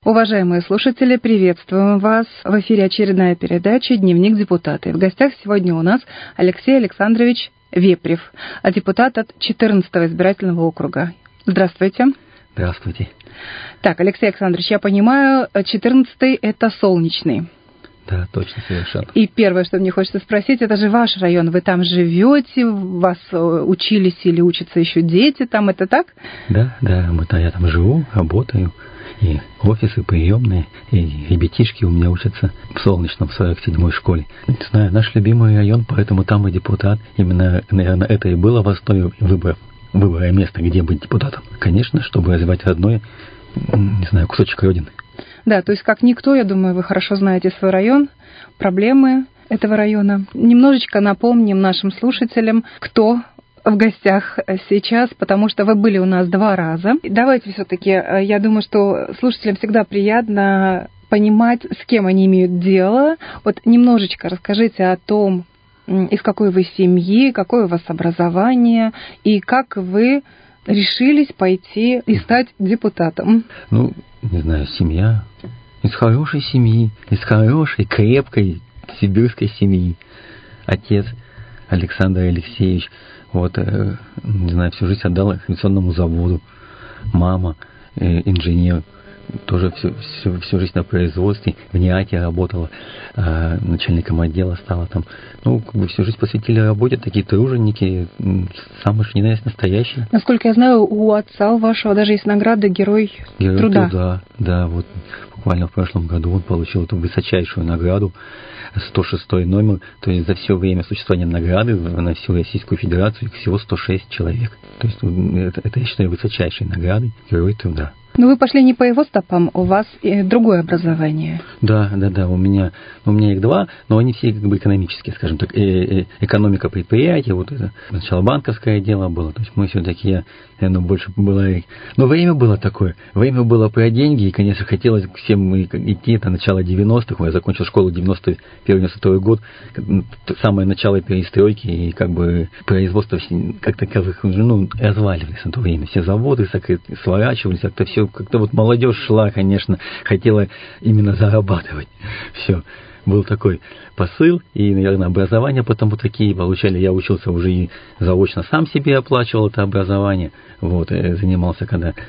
Уважаемые слушатели, приветствуем вас. В эфире очередная передача «Дневник депутата». И в гостях сегодня у нас Алексей Александрович Вепрев, депутат от 14-го избирательного округа. Здравствуйте. Здравствуйте. Так, Алексей Александрович, я понимаю, 14-й – это Солнечный. Да, точно, совершенно. И первое, что мне хочется спросить, это же ваш район. Вы там живете, вас учились или учатся еще дети там, это так? Да, я там живу, работаю. И офисы, приемные, и ребятишки у меня учатся в Солнечном, в 47-й школе. Не знаю, наш любимый район, поэтому там и депутат. Именно, наверное, это и было в основе выбора места, где быть депутатом. Конечно, чтобы развивать родной, не знаю, кусочек родины. Да, то есть как никто, я думаю, вы хорошо знаете свой район, проблемы этого района. Немножечко напомним нашим слушателям, кто в гостях сейчас, потому что вы были у нас 2 раза. Давайте все-таки, я думаю, что слушателям всегда приятно понимать, с кем они имеют дело. Вот немножечко расскажите о том, из какой вы семьи, какое у вас образование и как вы решились пойти и стать депутатом. Ну, не знаю, семья. Из хорошей семьи, из хорошей, крепкой сибирской семьи. Отец Александр Алексеевич, не знаю, всю жизнь отдал авиационному заводу. Мама инженер, тоже всю жизнь на производстве, в НИАТе работала, начальником отдела стала там. Всю жизнь посвятили работе, такие труженики, самые что ни на есть настоящие. Насколько я знаю, у отца вашего даже есть награда Герой труда. Да, буквально в прошлом году он получил эту высочайшую награду, 106-й номер, то есть за все время существования награды на всю Российскую Федерацию их всего 106 человек. То есть это я считаю высочайшей наградой Герой труда. Но вы пошли не по его стопам, у вас другое образование. Да, у меня их 2, но они все как бы экономические, скажем так, экономика предприятия, это сначала банковское дело было, то есть мы все-таки, больше было, но время было такое, время было про деньги, и, конечно, хотелось всем идти, это начало 90-х, я закончил школу 91-92 год, самое начало перестройки, и как бы производство как таковых, разваливались на то время, все заводы сворачивались, как-то молодежь шла, конечно, хотела именно зарабатывать. Все. Был такой посыл, и, наверное, образование потом такие получали. Я учился уже и заочно сам себе оплачивал это образование. Занимался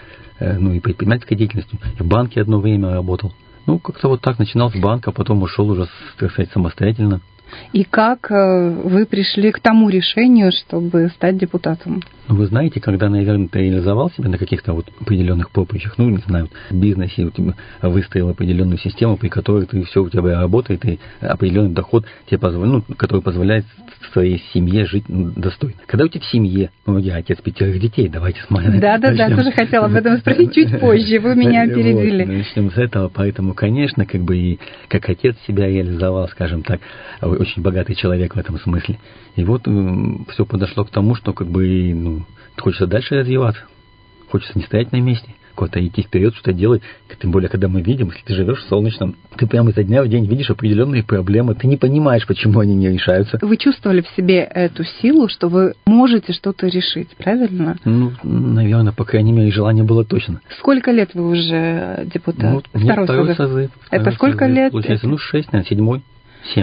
и предпринимательской деятельностью. И в банке одно время работал. Как-то так начинал с банка, потом ушел уже, так сказать, самостоятельно. И как вы пришли к тому решению, чтобы стать депутатом? Вы знаете, когда, наверное, ты реализовал себя на каких-то определенных поприщах, в бизнесе, выстроил определенную систему, при которой все у тебя работает, и определенный доход тебе который позволяет своей семье жить достойно. Когда у тебя в семье, я отец 5 детей, давайте смотрим. Да, тоже хотела об этом спросить чуть позже, вы меня опередили. Начнем с этого, поэтому, конечно, и как отец себя реализовал, скажем так, очень богатый человек в этом смысле. И все подошло к тому, что хочется дальше развиваться. Хочется не стоять на месте, куда-то идти вперед, что-то делать. Тем более, когда мы видим, если ты живешь в Солнечном, ты прямо изо дня в день видишь определенные проблемы, ты не понимаешь, почему они не решаются. Вы чувствовали в себе эту силу, что вы можете что-то решить, правильно? Наверное, по крайней мере, желание было точно. Сколько лет вы уже депутат? Второй созыв. Это сколько лет? Получается, 6, наверное, 7.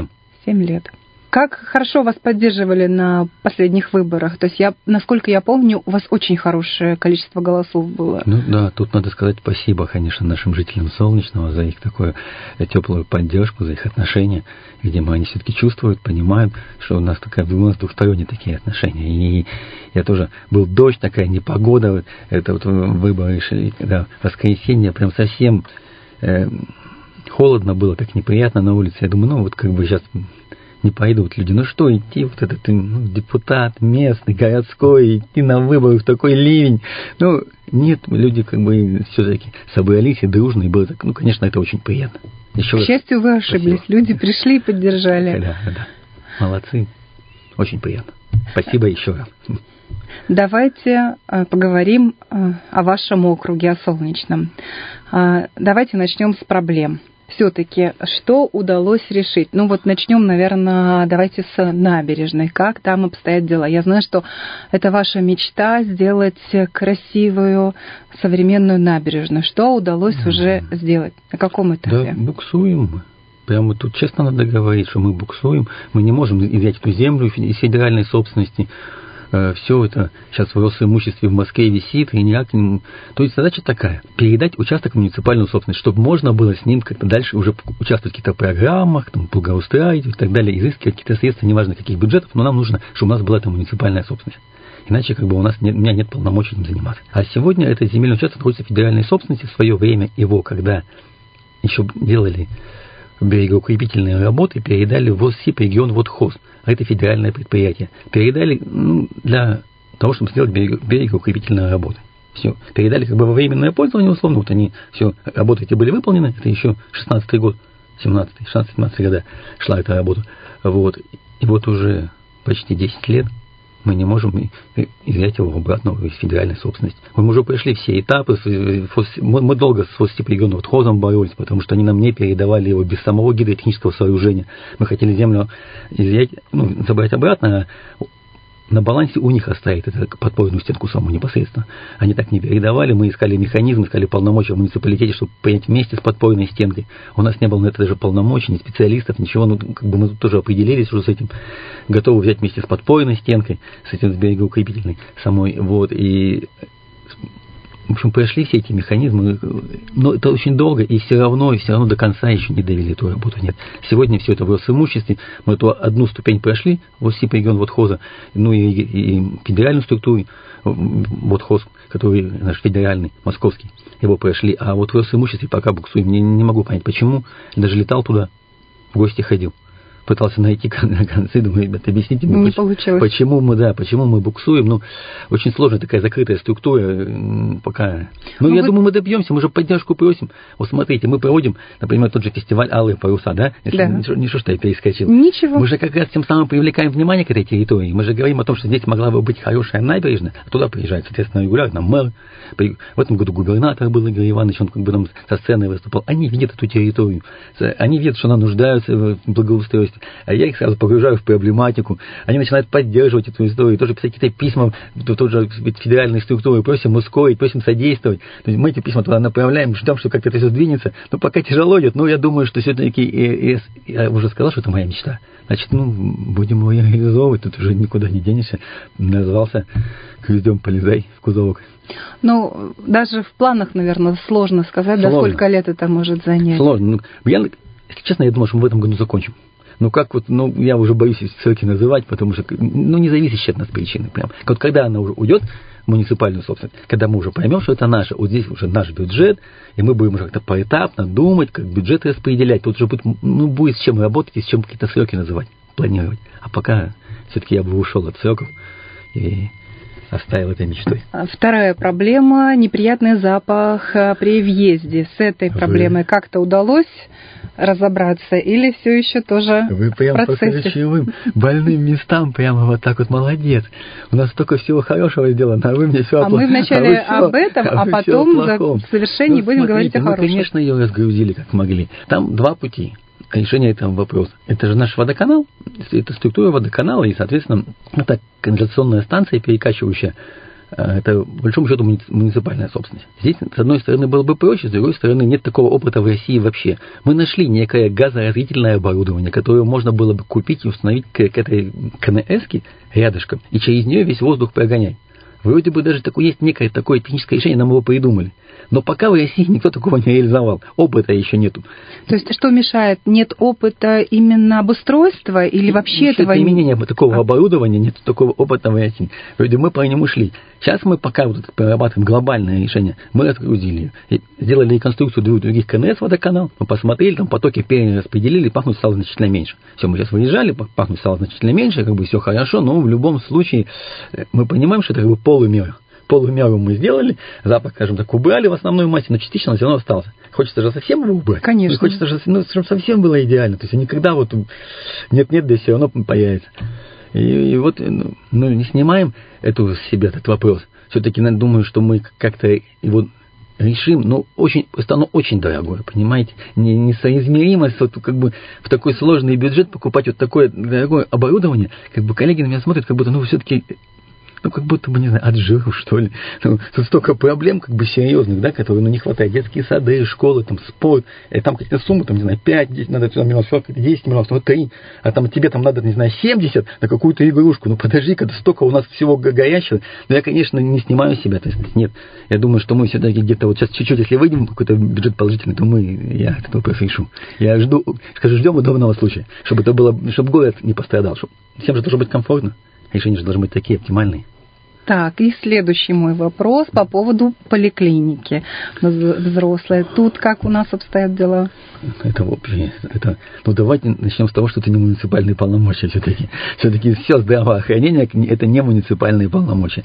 7 лет. Как хорошо вас поддерживали на последних выборах? То есть, насколько я помню, у вас очень хорошее количество голосов было. Тут надо сказать спасибо, конечно, нашим жителям Солнечного за их такую теплую поддержку, за их отношения, где они все-таки чувствуют, понимают, что у нас двухсторонние такие отношения. И я тоже был дождь, такая непогода, это выборы шли, когда воскресенье, прям совсем холодно было, так неприятно на улице. Я думаю, сейчас не пойдут люди. Что идти, депутат местный, городской, идти на выборы в такой ливень. Нет, люди все-таки собрались и дружно, и было так, конечно, это очень приятно. К счастью, вы ошиблись. Спасибо. Люди пришли и поддержали. Да. Молодцы. Очень приятно. Спасибо еще раз. Давайте поговорим о вашем округе, о Солнечном. Давайте начнем с проблем. все-таки что удалось решить? Ну вот начнем, наверное, давайте с набережной. Как там обстоят дела? Я знаю, что это ваша мечта сделать красивую современную набережную. Что удалось уже сделать? На каком этапе? Да, буксуем мы. Прямо тут честно надо говорить, что мы буксуем. Мы не можем взять эту землю из федеральной собственности. Все это сейчас в Росимуществе в Москве висит, и никак не... То есть задача такая: передать участок в муниципальную собственность, чтобы можно было с ним как-то дальше уже участвовать в каких-то программах, там, благоустраивать и так далее, изыскивать какие-то средства, неважно каких бюджетов, но нам нужно, чтобы у нас была эта муниципальная собственность. Иначе как бы у меня нет полномочий этим заниматься. А сегодня этот земельный участок находится в федеральной собственности. В свое время его, когда еще делали берегоукрепительные работы, передали в ВОССИП регион Водхоз, а это федеральное предприятие. Передали для того, чтобы сделать берегоукрепительные работы. Все. Передали как бы во временное пользование, условно. Вот они, все, работы эти были выполнены. Это еще 16-й год, 16-17 года шла эта работа. Вот. И вот уже почти 10 лет мы не можем взять его обратно из федеральной собственности. Мы уже прошли все этапы. Мы долго с ВОССИП региона Водхозом боролись, потому что они нам не передавали его без самого гидротехнического сооружения. Мы хотели землю изъять, забрать обратно, а на балансе у них оставить эту подпорную стенку саму непосредственно. Они так не передавали, мы искали механизм, искали полномочия в муниципалитете, чтобы принять вместе с подпорной стенкой. У нас не было на это даже полномочий, ни специалистов, ничего. Как бы мы тут тоже определились уже с этим, готовы взять вместе с подпорной стенкой, с этим с берегоукрепительной самой. Вот, и в общем, прошли все эти механизмы, но это очень долго, и все равно до конца еще не довели эту работу. Нет. Сегодня все это в Росимуществе, мы эту одну ступень прошли, ВОССИП регион Водхоза, и федеральную структуру Водхоз, который наш федеральный, московский, его прошли, а вот в Росимуществе пока буксуем. Не могу понять, почему. Даже летал туда, в гости ходил. Пытался найти концы, думаю, ребята, объясните мне, почему мы буксуем. Очень сложная такая закрытая структура пока. Я думаю, мы добьемся, мы же поддержку просим. Вот смотрите, мы проводим, например, тот же фестиваль «Алые паруса», да? Не что я перескочил. Ничего. Мы же как раз тем самым привлекаем внимание к этой территории. Мы же говорим о том, что здесь могла бы быть хорошая набережная, а туда приезжает, соответственно, регулярно мэр. В этом году губернатор был Игорь Иванович, он как бы нам со сцены выступал. Они видят эту территорию, они видят, что она нуждается в благоустройстве. А я их сразу погружаю в проблематику. Они начинают поддерживать эту историю, тоже писать какие-то письма в тот же федеральной структуре, просим ускорить, просим содействовать. То есть мы эти письма туда направляем, ждем, что как-то это все сдвинется. Но пока тяжело идет, я думаю, что все-таки, я уже сказал, что это моя мечта. Значит, будем ее реализовывать, тут уже никуда не денешься. Назвался «Гвоздем полезай в кузовок». Даже в планах, наверное, сложно сказать, до сколько лет это может занять. Сложно. Если честно, я думаю, что мы в этом году закончим. Я уже боюсь эти сроки называть, потому что, независящие от нас причины. Прям. Вот когда она уже уйдет в муниципальную собственность, когда мы уже поймем, что это наше, вот здесь уже наш бюджет, и мы будем уже как-то поэтапно думать, как бюджет распределять, тут уже будет с чем работать и с чем какие-то сроки называть, планировать. А пока все-таки я бы ушел от сроков и оставил этой мечтой. Вторая проблема – неприятный запах при въезде. С этой проблемой как-то удалось разобраться или все еще тоже Вы прям в процессе? По ключевым больным местам прямо вот так вот молодец. У нас столько всего хорошего сделано, а вы мне все мы вначале об этом, а потом в завершении будем говорить о хорошем. Конечно, ее разгрузили как могли. Там два пути решения этого вопроса. Это же наш водоканал, это структура водоканала, и, соответственно, это канализационная станция, перекачивающая. Это, по большому счету, муниципальная собственность. Здесь, с одной стороны, было бы проще, с другой стороны, нет такого опыта в России вообще. Мы нашли некое газоразделительное оборудование, которое можно было бы купить и установить к этой КНС-ке рядышком, и через нее весь воздух прогонять. Вроде бы даже есть некое такое техническое решение, нам его придумали. Но пока в России никто такого не реализовал. Опыта еще нету. То есть что мешает? Нет опыта именно обустройства или вообще этого? Применения такого оборудования, нет такого опыта в России. Вроде мы по нему шли. Сейчас мы пока прорабатываем глобальное решение. Мы разгрузили ее. Сделали реконструкцию других КНС водоканал. Мы посмотрели, там потоки перераспределили, пахнуть стало значительно меньше. Все, мы сейчас выезжали, пахнуть стало значительно меньше, все хорошо, но в любом случае мы понимаем, что это полумера. Полумеру мы сделали, запах, скажем так, убрали в основной массе, но частично он все равно остался. Хочется же совсем его убрать. Конечно. Хочется же, чтобы совсем было идеально. То есть никогда нет-нет, да все равно появится. И не снимаем с себя этот вопрос. Все-таки думаю, что мы как-то его решим, но оно очень дорогое, понимаете? Несоизмеримость вот, как бы в такой сложный бюджет покупать вот такое дорогое оборудование, как бы коллеги на меня смотрят, как будто, все-таки, как будто бы, не знаю, от жиру, что ли. Тут столько проблем, как бы, серьезных, да, которые, не хватает. Детские сады, школы, там, спорт, там какие-то суммы, там, не знаю, 5, 10, надо миллионов, 10 миллионов, 3, а там тебе там надо, не знаю, 70 на какую-то игрушку. Подожди, когда столько у нас всего горящего. Но я, конечно, не снимаю себя, то есть, нет. Я думаю, что мы все-таки где-то вот сейчас чуть-чуть, если выйдем в какой-то бюджет положительный, то я этот вопрос решу. Я ждем удобного случая, чтобы это было, чтобы город не пострадал, чтобы всем же должно быть комфортно. Решения же должны быть такие оптимальные. Так, и следующий мой вопрос по поводу поликлиники взрослые. Тут как у нас обстоят дела? Давайте начнем с того, что это не муниципальные полномочия все-таки. Все-таки все здравоохранение – это не муниципальные полномочия.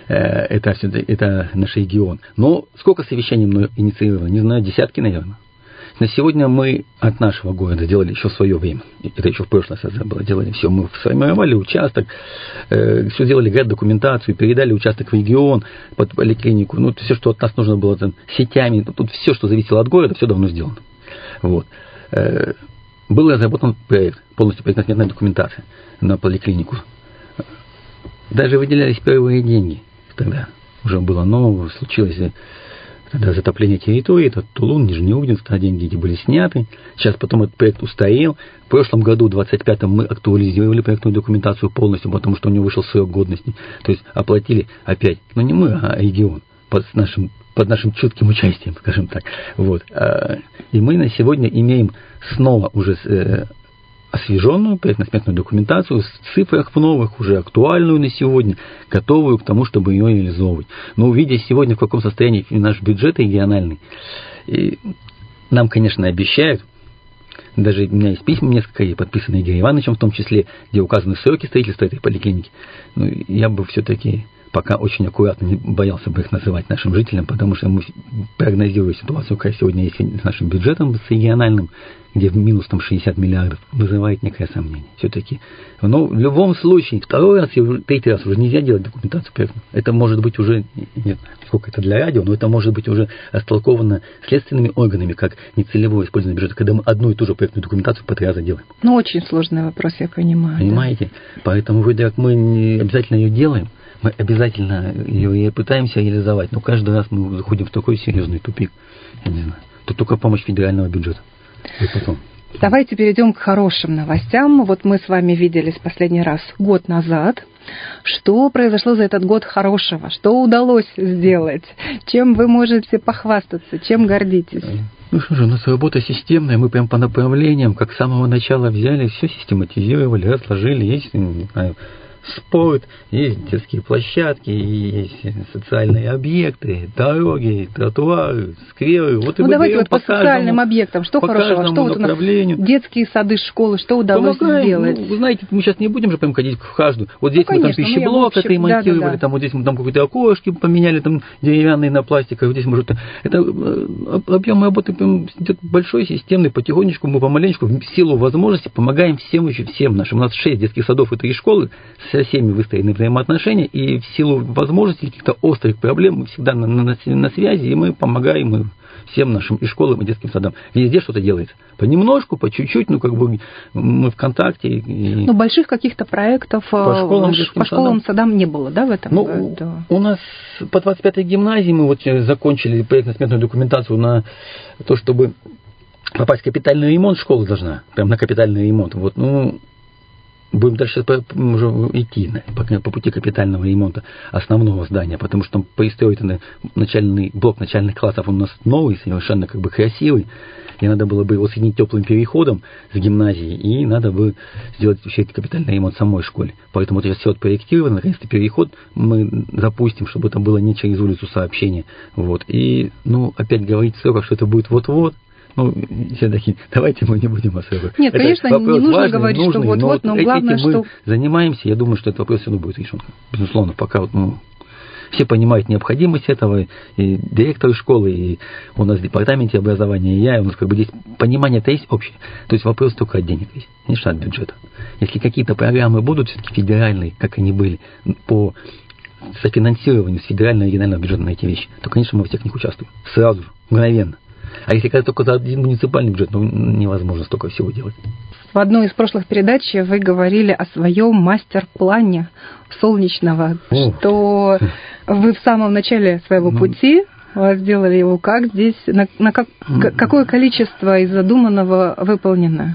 Это наш регион. Но сколько совещаний мной инициировано? Не знаю, десятки, наверное. На сегодня мы от нашего города делали еще в свое время. Это еще в прошлый раз было. Делали все. Мы сформировали участок, все сделали документацию, передали участок в регион, под поликлинику. Все, что от нас нужно было там, сетями, тут все, что зависело от города, все давно сделано. Вот. Был разработан проект, полностью проектно-сметная документация на поликлинику. Даже выделялись первые деньги. Тогда уже было новое, случилось... Тогда затопление территории, это Тулун, Нижнеудинск, деньги эти были сняты. Сейчас потом этот проект устарел. В прошлом году, в 25-м, мы актуализировали проектную документацию полностью, потому что у нее вышел срок годности. То есть оплатили опять, не мы, а регион, под нашим чутким участием, скажем так. Вот. И мы на сегодня имеем снова уже освеженную проектно-сметную документацию в цифрах новых, уже актуальную на сегодня, готовую к тому, чтобы ее реализовывать. Но увидя сегодня, в каком состоянии наш бюджет региональный, и нам, конечно, обещают, даже у меня есть письма несколько, подписанные Игорем Ивановичем в том числе, где указаны сроки строительства этой поликлиники. Я бы все-таки пока очень аккуратно не боялся бы их называть нашим жителям, потому что мы прогнозируем ситуацию, какая сегодня есть с нашим бюджетом, с региональным, где в минус 60 миллиардов, вызывает некое сомнение. Все-таки. Но в любом случае, второй раз и третий раз уже нельзя делать документацию проектную. Это может быть уже, нет, сколько это для радио, но это может быть уже растолковано следственными органами, как нецелевое использование бюджета, когда мы одну и ту же проектную документацию по 3 раза делаем. Очень сложный вопрос, я понимаю. Понимаете? Да. Поэтому вроде как мы не обязательно ее делаем, мы обязательно ее и пытаемся реализовать, но каждый раз мы заходим в такой серьезный тупик. Я не знаю. Тут только помощь федерального бюджета. И потом. Давайте перейдем к хорошим новостям. Вот мы с вами виделись последний раз год назад. Что произошло за этот год хорошего? Что удалось сделать? Чем вы можете похвастаться? Чем гордитесь? Что же, у нас работа системная, мы прям по направлениям, как с самого начала взяли, все систематизировали, разложили, есть, не знаю, спорт, есть детские площадки, есть социальные объекты, дороги, тротуары, скверы. Вот и давайте вот по социальным объектам. Что хорошего? Что вот у нас детские сады, школы, что удалось сделать? Вы знаете, мы сейчас не будем же прям ходить в каждую. Вот здесь мы там пищеблок отремонтировали, там вот здесь мы там какие-то окошки поменяли, там деревянные на пластиковые. Вот здесь мы это объем работы идет большой, системный, потихонечку мы помаленечку в силу возможности помогаем всем нашим. У нас 6 детских садов и 3 школы. Со всеми выстроены взаимоотношения, и в силу возможностей каких-то острых проблем мы всегда на связи, и мы помогаем всем нашим и школам, и детским садам. Везде что-то делается. Понемножку, по чуть-чуть, мы в контакте. Но больших каких-то проектов по школам, садам не было, да, в этом году? У нас по 25-й гимназии мы закончили проектно-сметную документацию на то, чтобы попасть в капитальный ремонт. Школа должна, прям на капитальный ремонт. Будем дальше уже идти по пути капитального ремонта основного здания, потому что пристроенный блок начальных классов у нас новый, совершенно красивый, и надо было бы его соединить теплым переходом с гимназией, и надо бы сделать еще этот капитальный ремонт в самой школе. Поэтому сейчас все проектировано, наконец-то переход мы запустим, чтобы это было не через улицу сообщения. И, опять говорить в сроках, что это будет вот-вот, все-таки давайте мы не будем особо. Нет, конечно, не нужно важный, говорить, нужный, что вот-вот, но главное, что... Мы занимаемся, я думаю, что этот вопрос все равно будет решен. Безусловно, пока все понимают необходимость этого, и директор школы, и у нас в департаменте образования, и я, и у нас здесь понимание-то есть общее. То есть вопрос только от денег есть, не от бюджета. Если какие-то программы будут все-таки федеральные, как они были, по софинансированию с федерального и регионального бюджета на эти вещи, то, конечно, мы во всех них участвуем. Сразу же, мгновенно. А если когда только за один муниципальный бюджет, невозможно столько всего делать. В одной из прошлых передач вы говорили о своем мастер-плане солнечного, что вы в самом начале своего пути сделали его. Как здесь, какое количество из задуманного выполнено?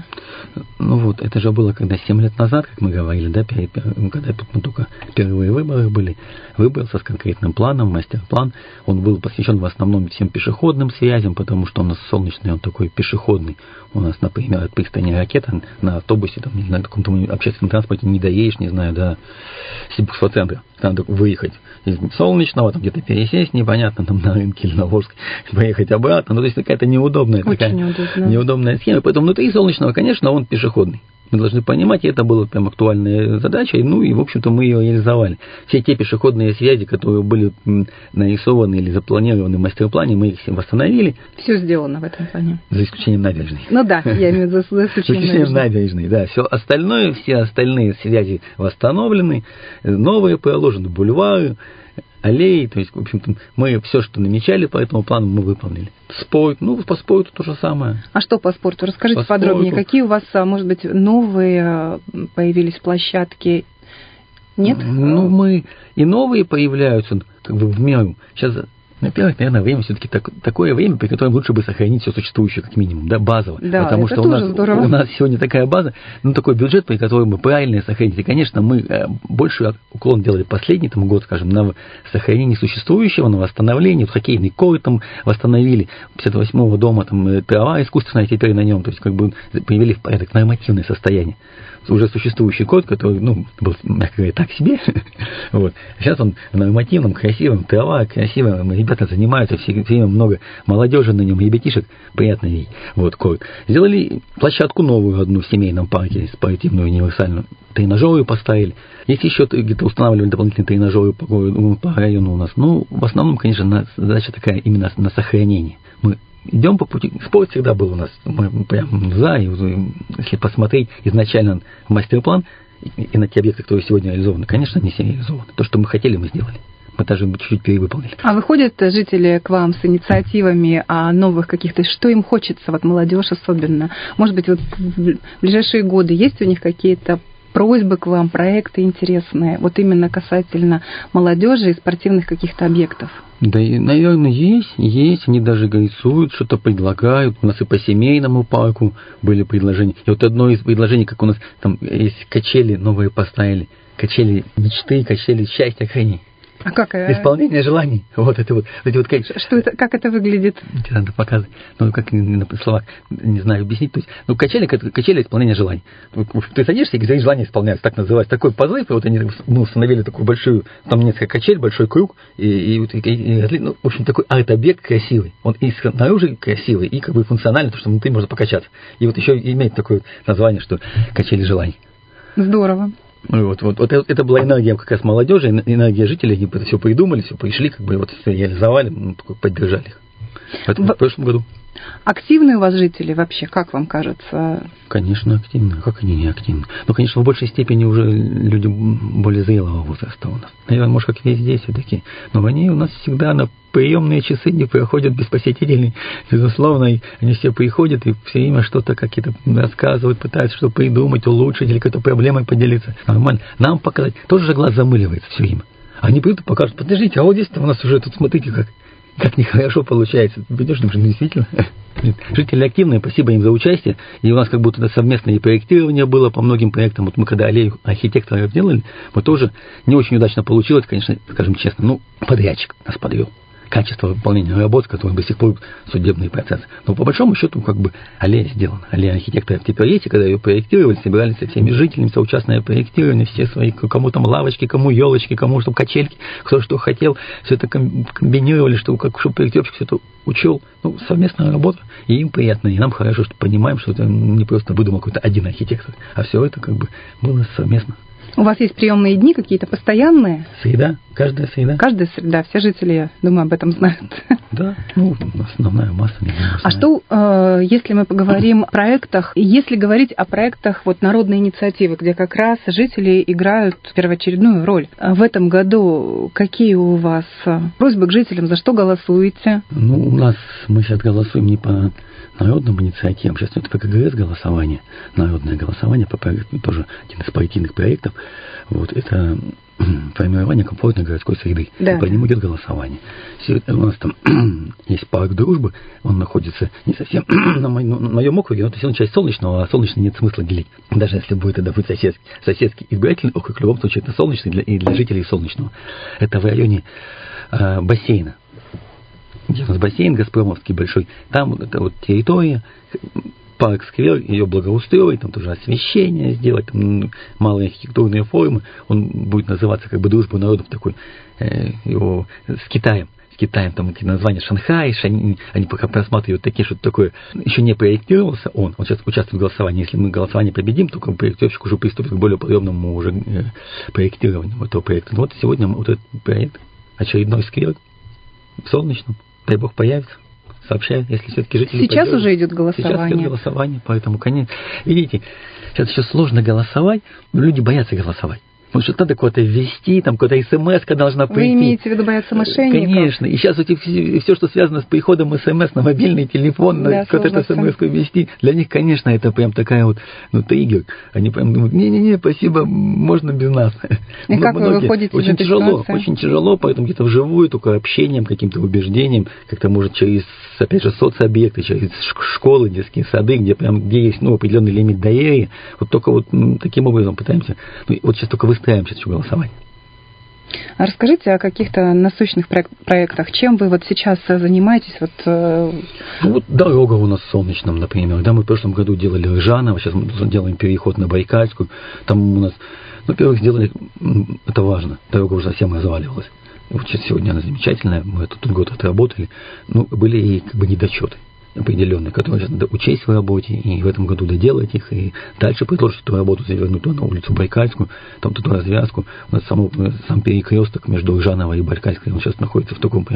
Это же было когда 7 лет назад, как мы говорили, да, когда только первые выборы были, выбрался с конкретным планом, мастер-план. Он был посвящен в основном всем пешеходным связям, потому что у нас солнечный, он такой пешеходный. У нас, например, от пристани Ракета на автобусе, там, не знаю, на каком-то общественном транспорте не доедешь, не знаю, до Сибирского центра. Надо выехать из Солнечного, там где-то пересесть, непонятно, там на рынке или на Волжске, поехать обратно. То есть какая-то неудобная схема. Поэтому внутри Солнечного, конечно, он пешеходный. Мы должны понимать, и это была прям актуальная задача, и, в общем-то, мы ее реализовали. Все те пешеходные связи, которые были нарисованы или запланированы в мастер-плане, мы их все восстановили. Все сделано в этом плане. За исключением набережной. Да, я имею в виду за исключением набережной. Да, все остальные связи восстановлены, новые проложены, бульвары, аллеи, то есть, в общем-то, мы все, что намечали по этому плану, мы выполнили. Спорт, по спорту то же самое. А что по спорту? Расскажите подробнее. Какие у вас, может быть, новые появились площадки? Нет? Мы и новые появляются, в меру. Сейчас, во-первых, наверное, время все-таки такое время, при котором лучше бы сохранить все существующее, как минимум, да, базово. Да, потому что у нас сегодня такая база, такой бюджет, при котором мы правильно сохранить. И, конечно, мы больше уклон делали последний год, скажем, на сохранение существующего, на восстановление. Хоккейный корт там восстановили, 58-го дома там трава искусственная теперь на нем, то есть привели в порядок нормативное состояние. Уже существующий код, который, был, мягко говоря, так себе. Сейчас он нормативным, красивым, трава красивая, ребята занимаются, все время много молодежи на нем, ребятишек, приятно видеть. Код. Сделали площадку новую одну в семейном парке, спортивную, универсальную. Тренажеры поставили. Есть еще где-то устанавливали дополнительные тренажеры по району у нас. В основном, конечно, задача такая именно на сохранение. Мы идем по пути. Спорт всегда был у нас. Мы прям если посмотреть изначально мастер-план и на те объекты, которые сегодня реализованы, конечно, они все реализованы. То, что мы хотели, мы сделали. Мы даже чуть-чуть перевыполнили. А выходят жители к вам с инициативами о новых каких-то, что им хочется, молодежь особенно? Может быть, в ближайшие годы есть у них какие-то просьбы к вам, проекты интересные, именно касательно молодежи и спортивных каких-то объектов? Да, наверное, есть. Они даже рисуют, что-то предлагают. У нас и по семейному парку были предложения. И одно из предложений, как у нас там есть качели новые поставили. Качели мечты, качели счастья, храни. А как? Исполнение желаний. Что это, как это выглядит? Надо показывать. Как на словах, не знаю объяснить. То есть, качели исполнения желаний. Ты садишься, и твои желания исполняются, так называется. Такой позыв, и они установили такую большую, там несколько качель, большой круг, в общем, такой арт-объект красивый. Он и снаружи красивый, и функциональный, потому что внутри можно покачаться. И еще имеет такое название, что качели желаний. Здорово. Это была энергия как раз молодежи, энергия жителей, они это все придумали, все пришли, все реализовали, поддержали их. В прошлом году. Активные у вас жители вообще, как вам кажется? Конечно, активные. Как они не активны? Конечно, в большей степени уже люди более зрелого возраста у нас. Наверное, может, как везде все-таки. Но они у нас всегда на приемные часы не проходят без посетителей. Безусловно, они все приходят и все время что-то какие-то рассказывают, пытаются что-то придумать, улучшить или какой-то проблемой поделиться. Нормально. Нам показать. Тоже же глаз замыливается все время. Они придут и покажут, подождите, а вот здесь-то у нас уже, тут смотрите, как нехорошо получается. Видишь, действительно. Жители активные, спасибо им за участие. И у нас как будто совместное проектирование было по многим проектам. Мы когда аллею архитекторов делали, мы тоже не очень удачно получилось, конечно, скажем честно. Подрядчик нас подвел. Качество выполнения работ, которые до сих пор судебные процессы. Но по большому счету аллея сделана. Аллея архитекторов теперь есть, и когда ее проектировали, собирались со всеми жителями, соучастное проектирование, все свои, кому там лавочки, кому елочки, кому что качельки, кто что хотел, все это комбинировали, чтобы проектировщик все это учел. Совместная работа, и им приятно, и нам хорошо, что понимаем, что это не просто выдумал какой-то один архитектор, а все это было совместно. У вас есть приемные дни какие-то постоянные? Среда, каждая среда. Каждая среда, все жители, я думаю, об этом знают. Да, основная масса. А что, если мы поговорим о проектах, если говорить о проектах народной инициативы, где как раз жители играют первоочередную роль? В этом году какие у вас просьбы к жителям, за что голосуете? Мы сейчас голосуем не по народным инициативам, сейчас это ПКГС голосование, народное голосование, тоже один из партийных проектов. Это формирование комфортной городской среды. Да. И по нему идет голосование. У нас там есть парк Дружбы, он находится не совсем на моем округе, но это все равно часть Солнечного, а Солнечный нет смысла делить. Даже если будет это соседский избирательный округ, в любом случае это Солнечный и для жителей Солнечного. Это в районе бассейна. Где у нас бассейн Газпромовский большой, там это территория, парк, сквер, ее благоустроить, там тоже освещение сделать, там малые архитектурные формы. Он будет называться «Дружба народов» такой, его с Китаем. Там какие названия Шанхай, они пока просматривают такие, что-то такое. Еще не проектировался он сейчас участвует в голосовании. Если мы голосование победим, то проектировщик уже приступит к более подробному уже проектированию этого проекта. Сегодня этот проект, очередной сквер в Солнечном, дай бог появится. Сообщаю, если все-таки жители... Сейчас уже идет голосование. Сейчас идет голосование, поэтому, конечно... Видите, сейчас еще сложно голосовать, но люди боятся голосовать. Потому что надо куда-то ввести, там куда-то смс-ка должна прийти. Вы имеете в виду бояться мошенников? Конечно. И сейчас все, что связано с приходом смс на мобильный телефон, да, куда-то смс-ку ввести, для них, конечно, это прям такая триггер. Они прям думают, не, спасибо, можно без нас. И как вы выходите из этой ситуации? Очень тяжело, поэтому где-то вживую, только общением, каким-то убеждением, как-то может через, опять же, соцобъекты, через школы, детские сады, где есть определенный лимит доверия. Только таким образом пытаемся. Сейчас только выстраиваем сейчас голосование. А расскажите о каких-то насущных проектах. Чем вы сейчас занимаетесь? Дорога у нас в Солнечном, например. Да, мы в прошлом году делали Ржаново, сейчас мы делаем переход на Байкальскую. Там у нас, во-первых, сделали, это важно, дорога уже совсем разваливалась. Сейчас сегодня она замечательная, мы этот год отработали. Были и недочеты определенные, которые сейчас надо учесть в работе, и в этом году доделать их, и дальше предложить эту работу, завернуть на улицу Байкальскую, там ту развязку. У нас сам перекресток между Ржановой и Байкальской, он сейчас находится в таком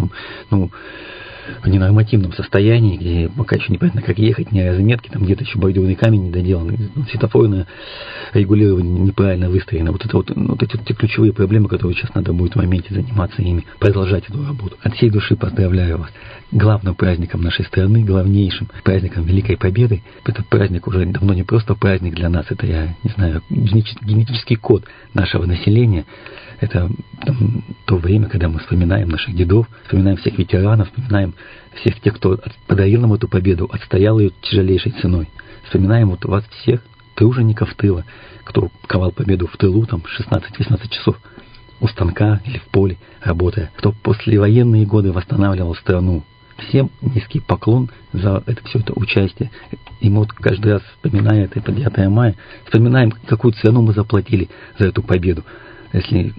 в ненормативном состоянии, где пока еще непонятно, как ехать, не разметки, там где-то еще бордюрный камень не доделан, светофорное регулирование неправильно выстроено. Эти ключевые проблемы, которые сейчас надо будет в моменте заниматься ими, продолжать эту работу. От всей души поздравляю вас. Главным праздником нашей страны, главнейшим праздником Великой Победы. Этот праздник уже давно не просто праздник для нас, это, я не знаю, генетический код нашего населения. Это то время, когда мы вспоминаем наших дедов, вспоминаем всех ветеранов, вспоминаем всех тех, кто подарил нам эту победу, отстоял ее тяжелейшей ценой. Вспоминаем вас всех, тружеников тыла, кто ковал победу в тылу, 16-18 часов у станка или в поле работая, кто послевоенные годы восстанавливал страну. Всем низкий поклон за все это участие. И мы каждый раз, вспоминая это 9 мая, вспоминаем, какую цену мы заплатили за эту победу. Если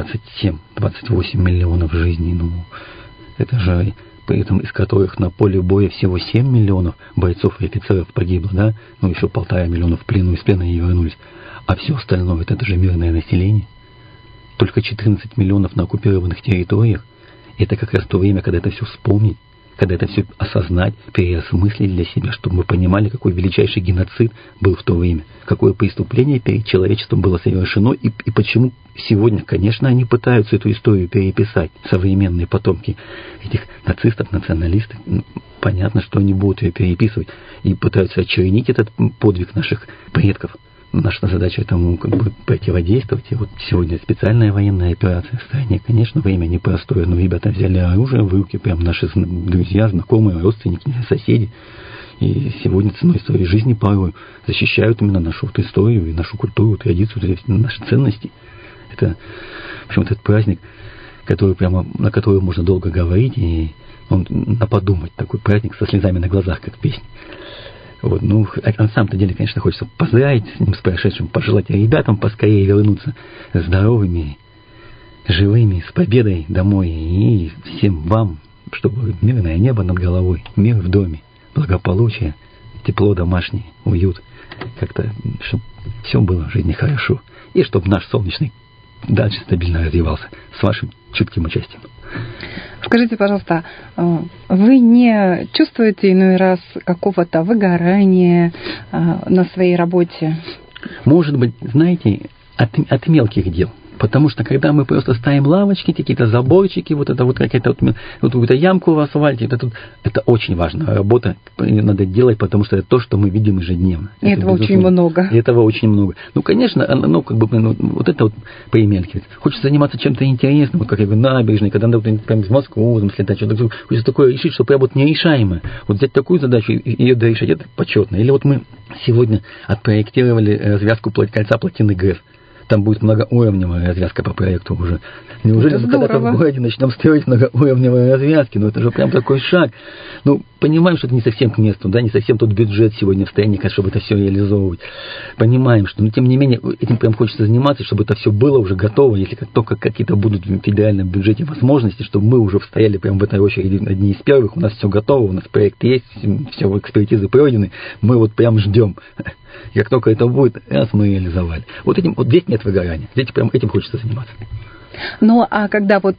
27-28 миллионов жизней, это же, при этом из которых на поле боя всего 7 миллионов бойцов и офицеров погибло, да? Еще 1,5 миллиона в плену, из плена не вернулись. А все остальное, это же мирное население. Только 14 миллионов на оккупированных территориях. Это как раз то время, когда это все вспомнить, когда это все осознать, переосмыслить для себя, чтобы мы понимали, какой величайший геноцид был в то время, какое преступление перед человечеством было совершено, и почему сегодня, конечно, они пытаются эту историю переписать, современные потомки этих нацистов, националистов. Понятно, что они будут ее переписывать и пытаются очернить этот подвиг наших предков. Наша задача этому противодействовать. И сегодня специальная военная операция в стране. Конечно, время непростое, но ребята взяли оружие в руки, прям наши друзья, знакомые, родственники, соседи. И сегодня ценой своей жизни порой защищают именно нашу историю и нашу культуру, традицию, наши ценности. Это, в общем, этот праздник, на который можно долго говорить, и он на подумать. Такой праздник со слезами на глазах, как песня. На самом-то деле, конечно, хочется поздравить с ним, с прошедшим, пожелать ребятам поскорее вернуться здоровыми, живыми, с победой домой. И всем вам, чтобы мирное небо над головой, мир в доме, благополучие, тепло домашнее, уют. Как-то, чтобы все было в жизни хорошо. И чтобы наш солнечный дальше стабильно развивался с вашим чутким участием. Скажите, пожалуйста, вы не чувствуете иной раз какого-то выгорания на своей работе? Может быть, знаете, от мелких дел. Потому что когда мы просто ставим лавочки, какие-то заборчики, вот это вот какая-то вот ямку в асфальте, это очень важная работа, надо делать, потому что это то, что мы видим ежедневно. И этого очень много. И этого очень много. Ну, конечно, вот это вот поимельки. Хочется заниматься чем-то интересным, вот как я говорю, набережной, когда надо прям с Москвы слетать, что-то хочется такое решить, что прям вот нерешаемое. Вот взять такую задачу и ее дорешать, это почетно. Или вот мы сегодня отпроектировали развязку кольца плотины ГЭС. Там будет многоуровневая развязка по проекту уже. Неужели мы когда-то в городе начнем строить многоуровневые развязки? Ну, это же прям такой шаг. Ну, понимаем, что это не совсем к месту, да, не совсем тот бюджет сегодня в состоянии, чтобы это все реализовывать. Понимаем, что, но тем не менее, этим прям хочется заниматься, чтобы это все было уже готово, если как только какие-то будут в федеральном бюджете возможности, чтобы мы уже стояли прям в этой очереди одни из первых, у нас все готово, у нас проект есть, все экспертизы пройдены, мы вот прям ждем. И как только это будет, раз мы реализовали. Вот здесь нет выгорания. Здесь прям этим хочется заниматься. Ну, а когда вот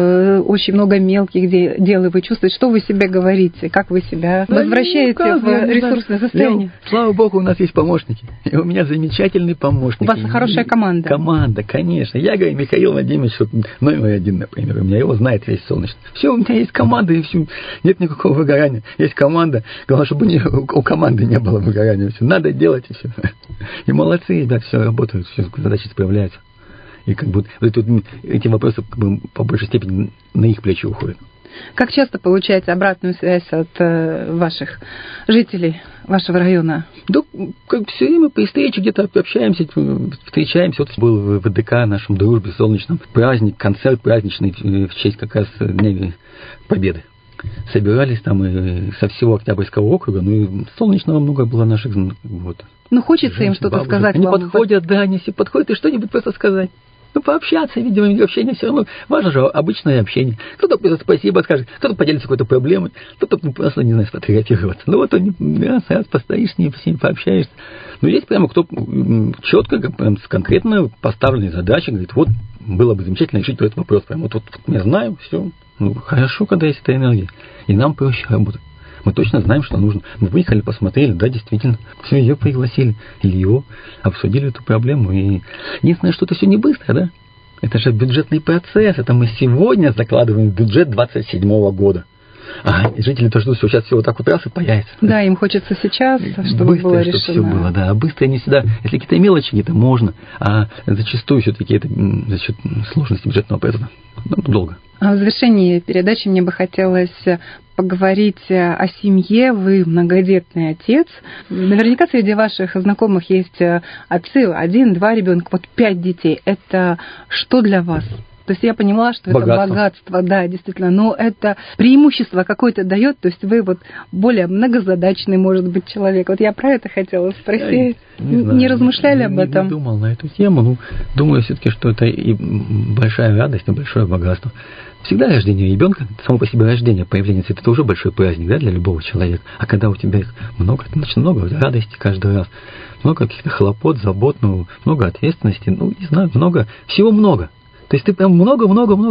очень много мелких дел, и вы чувствуете, что вы себе говорите? Как вы себя возвращаете в ресурсное состояние? Слава Богу, у нас есть помощники. И у меня замечательный помощник. У вас хорошая команда. Команда, конечно. Я говорю, Михаил Владимирович, номер один, например. У меня его знает весь Солнечный. Все, у меня есть команда, и все. Нет никакого выгорания. Есть команда. Главное, чтобы у команды не было выгорания. Все. Надо делать, и все. И молодцы, ребят, все работают, все задачи справляются. И как бы эти вопросы по большей степени на их плечи уходят. Как часто получаете обратную связь от ваших жителей вашего района? Да, как все время при встрече где-то общаемся, встречаемся. Вот был в ВДК нашем дружбе солнечном праздник, концерт праздничный в честь как раз Дня Победы. Собирались там и со всего Октябрьского округа, ну и Солнечного много было наших вот. Ну, хочется женщин, им что-то бабушек. Сказать. Они подходят, да, они все подходят, и что-нибудь просто сказать. Ну, пообщаться, видимо, общение все равно. Важно же обычное общение. Кто-то просто спасибо скажет, кто-то поделится какой-то проблемой, кто-то просто, не знаю, сфотографироваться. Ну, вот они раз постоишь с ними пообщаешься. Но есть прямо кто четко, прям с конкретно поставленной задачей, говорит, вот, было бы замечательно решить этот вопрос. Прям вот я знаю, все. Ну, хорошо, когда есть эта энергия. И нам проще работать. Мы точно знаем, что нужно. Мы выехали, посмотрели, да, действительно. Все, ее пригласили, или его, обсудили эту проблему. И единственное, что это все не быстро, да? Это же бюджетный процесс. Это мы сегодня закладываем в бюджет 27 года. А жители-то ждут, что сейчас все вот так вот раз и появится. Да, им хочется сейчас, чтобы было решено. Чтобы все было, да. А быстро не всегда. Если какие-то мелочи, где-то можно. А зачастую все-таки это за счет сложности бюджетного процесса долго. В завершении передачи мне бы хотелось поговорить о семье. Вы многодетный отец. Наверняка среди ваших знакомых есть отцы 1-2 ребенка, вот 5 детей. Это что для вас? То есть я поняла, что это богатство, да, действительно, но это преимущество какое-то дает, то есть вы вот более многозадачный, может быть, человек. Вот я про это хотела спросить. Не размышляли об этом? Не думал на эту тему, но думаю все-таки, что это и большая радость, и большое богатство. Всегда рождение ребенка, само по себе рождение, появление цветов, это уже большой праздник, да, для любого человека. А когда у тебя их много, это значит много радости каждый раз, много каких-то хлопот, забот, много ответственности, не знаю, всего много. То есть ты прям много,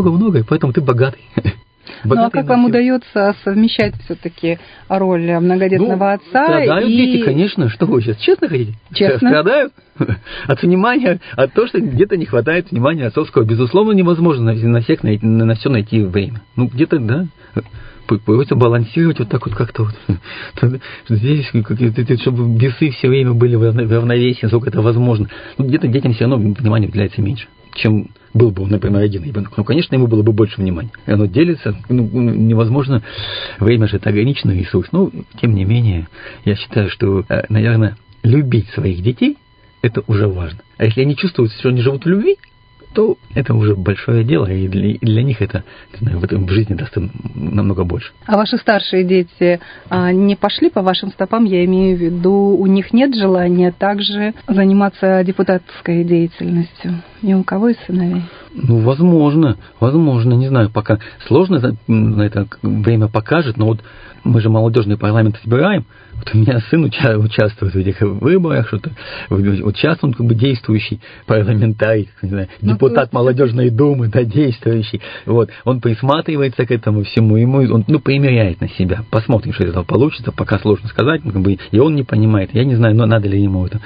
и поэтому ты богатый. Ну, а как вам удается совмещать все-таки роль многодетного отца? Страдают дети, конечно. Что вы сейчас, честно хотите? Честно. Страдают от внимания, от того, что где-то не хватает внимания отцовского. Безусловно, невозможно на все найти время. Где-то, да, приходится балансировать вот так вот как-то вот. Здесь, чтобы весы все время были в равновесии, насколько это возможно. Где-то детям все равно внимание уделяется меньше, чем был бы, например, один ребенок. Конечно, ему было бы больше внимания. И оно делится. Невозможно. Время же это ограниченный ресурс. Тем не менее, я считаю, что, наверное, любить своих детей – это уже важно. А если они чувствуют, что они живут в любви, то это уже большое дело, и для них это, не знаю, в жизни даст намного больше. А ваши старшие дети не пошли по вашим стопам, я имею в виду, у них нет желания также заниматься депутатской деятельностью? Ни у кого из сыновей? Ну, возможно, не знаю, пока сложно это время покажет, но вот мы же молодежный парламент избираем, вот у меня сын участвует в этих выборах, что-то, вот сейчас он как бы действующий парламентарий, не знаю, депутат молодежной думы, да, действующий, вот, он присматривается к этому всему, он, примеряет на себя, посмотрим, что из этого получится, пока сложно сказать, как бы, и он не понимает, я не знаю, но надо ли ему это,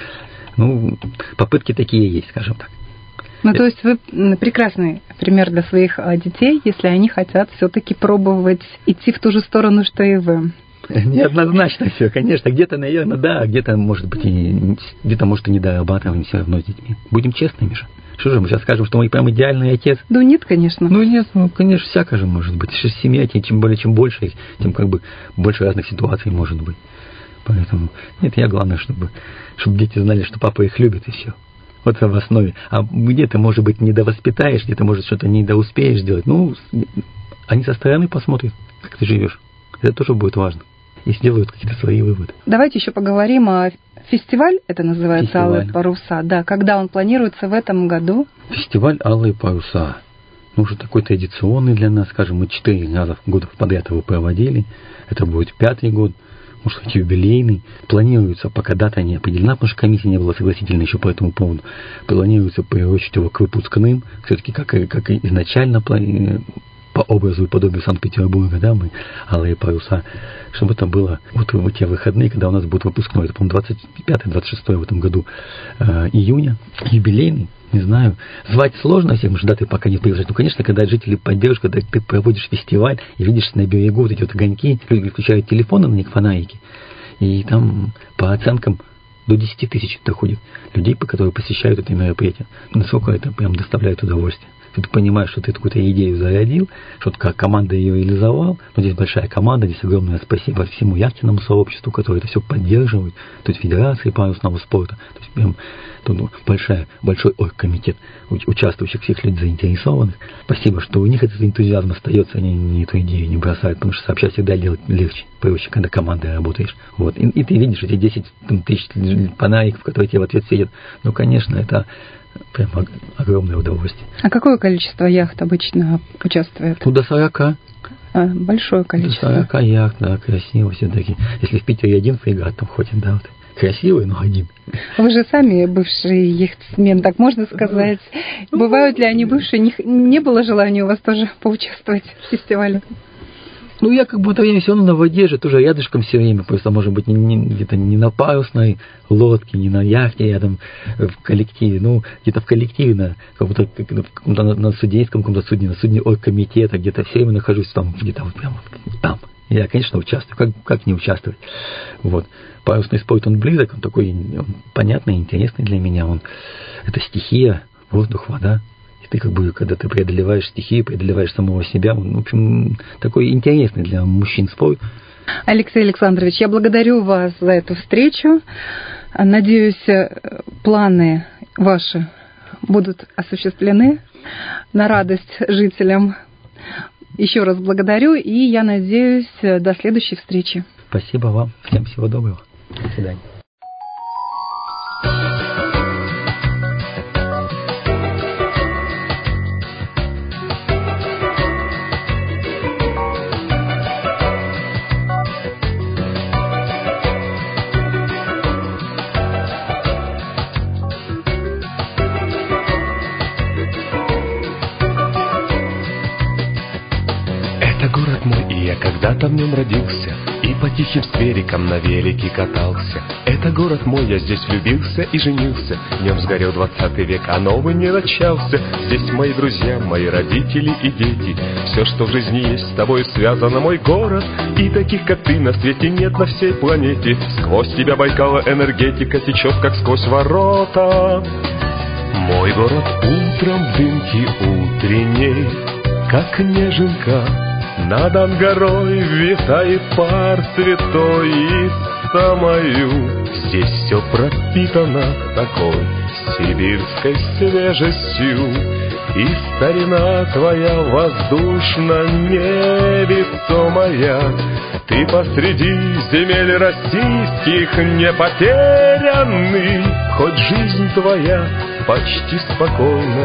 попытки такие есть, скажем так. То есть вы прекрасный пример для своих детей, если они хотят все-таки пробовать идти в ту же сторону, что и вы. Неоднозначно все, конечно. Где-то, наверное, да, где-то, может быть, где-то, может, и не дорабатываем все равно с детьми. Будем честными же. Что же, мы сейчас скажем, что мы прям идеальный отец? Да нет, конечно. Нет, конечно, всякое же может быть. Семья, чем больше их, тем как бы больше разных ситуаций может быть. Поэтому, я главное, чтобы дети знали, что папа их любит, и все. Вот в основе. А где-то, может быть, не довоспитаешь, где-то, может, что-то не доуспеешь сделать. Они со стороны посмотрят, как ты живешь. Это тоже будет важно. И сделают какие-то свои выводы. Давайте еще поговорим о фестивале. Это называется «Алые паруса». Да, когда он планируется в этом году? Фестиваль «Алые паруса». Уже такой традиционный для нас, скажем, мы 4 раза в год подряд его проводили. Это будет 5-й год. Может быть, юбилейный. Планируется, пока дата не определена, потому что комиссия не была согласительна еще по этому поводу. Планируется приурочить его к выпускным. Все-таки, как и изначально по образу и подобию Санкт-Петербурга, да, мы «Алые паруса», чтобы это было вот в те выходные, когда у нас будет выпускной. Это, по-моему, 25-26 в этом году июня. Юбилейный. Не знаю, звать сложно всех, потому что даты пока не приезжать. Конечно, когда жители поддерживают, когда ты проводишь фестиваль и видишь на берегу вот эти вот огоньки, люди включают телефоны, на них фонарики, и там по оценкам до 10 тысяч доходит людей, которые посещают это мероприятие. Насколько это прям доставляет удовольствие. Ты понимаешь, что ты какую-то идею зарядил, что как команда ее реализовал. Но здесь большая команда, здесь огромное спасибо всему яхтенному сообществу, которое это все поддерживает, то есть Федерации парусного спорта. То есть прям тут большой оргкомитет участвующих всех людей заинтересованных. Спасибо, что у них этот энтузиазм остается, они эту идею не бросают, потому что сообща всегда делать легче, проще, когда командой работаешь. Вот. И ты видишь эти 10 тысяч фонариков, которые тебе в ответ сидят. Конечно, это прям огромное удовольствие. А какое количество яхт обычно участвует? До 40. Большое количество. До 40 яхт, да, красиво все-таки. Если в Питере один фрегат там ходит, да, вот. Красивый, но один. Вы же сами бывший яхтсмен, так можно сказать. Бывают ли они бывшие? Не было желания у вас тоже поучаствовать в фестивале? Я как бы в это время все равно на воде же, тоже рядышком все время, просто, может быть, где-то не на парусной лодке, не на яхте рядом в коллективе, где-то в коллективе, на судейском каком-то судне, на судне оргкомитета, где-то все время нахожусь там, где-то вот прямо там. Я, конечно, участвую, как не участвовать. Вот. Парусный спорт, он близок, он такой понятный, интересный для меня, это стихия, воздух, вода. Ты когда ты преодолеваешь стихию, преодолеваешь самого себя, в общем, такой интересный для мужчин спорт. Алексей Александрович, я благодарю вас за эту встречу. Надеюсь, планы ваши будут осуществлены на радость жителям. Еще раз благодарю, и я надеюсь, до следующей встречи. Спасибо вам. Всем всего доброго. До свидания. Когда-то в нем родился и по тихим скверикам на велике катался. Это город мой, я здесь влюбился и женился. В нем сгорел 20 век, а новый не начался. Здесь мои друзья, мои родители и дети. Все, что в жизни есть, с тобой связано, мой город. И таких, как ты, на свете нет на всей планете. Сквозь тебя, Байкала, энергетика течет, как сквозь ворота. Мой город утром в дымке утренней, как неженка. Над Ангарой витает пар святой и самою. Здесь все пропитано такой сибирской свежестью. И старина твоя воздушна невесомая. Ты посреди земель российских не потерянный. Хоть жизнь твоя почти спокойна,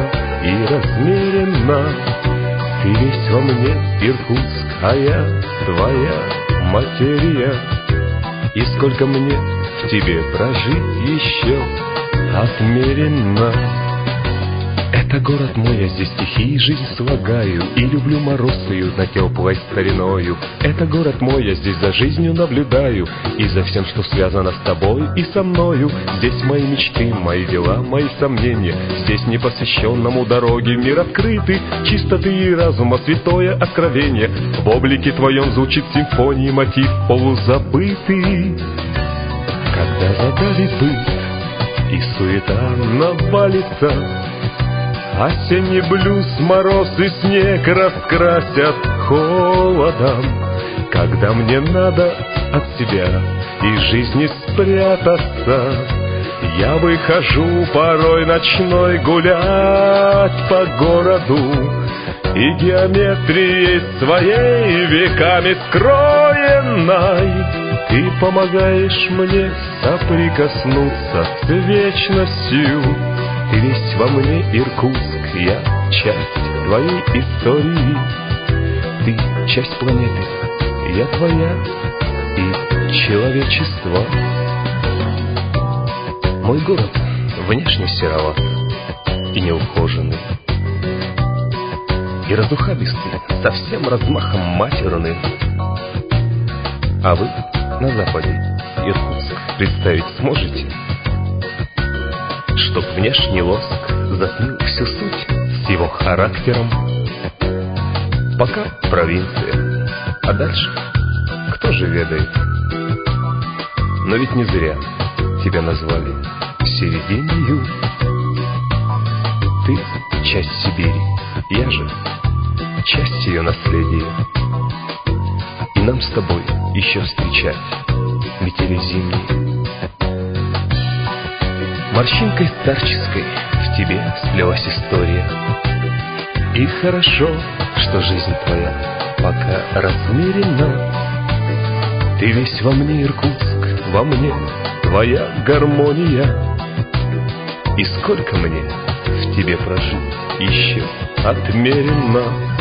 и размеренно. Ты весь во мне, Иркутск, а я твоя материя. И сколько мне в тебе прожить еще отмерено. Это город мой, я здесь стихи и жизнь слагаю, и люблю мороз с уютно теплой стариною. Это город мой, я здесь за жизнью наблюдаю, и за всем, что связано с тобой и со мною. Здесь мои мечты, мои дела, мои сомнения. Здесь непосвященному дороге мир открытый, чистоты и разума святое откровение. В облике твоем звучит симфонии мотив полузабытый. Когда задавит быт и суета навалится, осенний блюз, мороз и снег раскрасят холодом. Когда мне надо от себя и жизни спрятаться, я выхожу порой ночной гулять по городу, и геометрией своей веками скроенной ты помогаешь мне соприкоснуться с вечностью. Ты весь во мне, Иркутск, я часть твоей истории. Ты часть планеты, я твоя и человечества. Мой город внешне сероват и неухоженный, и разухабистый, со всем размахом матерный. А вы на западе Иркутск представить сможете? Чтоб внешний лоск затмил всю суть с его характером. Пока провинция, а дальше кто же ведает? Но ведь не зря тебя назвали Серединью. Ты часть Сибири, я же часть ее наследия. И нам с тобой еще встречать метели зимние. Морщинкой старческой в тебе сплелась история. И хорошо, что жизнь твоя пока размерена. Ты весь во мне, Иркутск, во мне твоя гармония. И сколько мне в тебе прожить еще отмерено.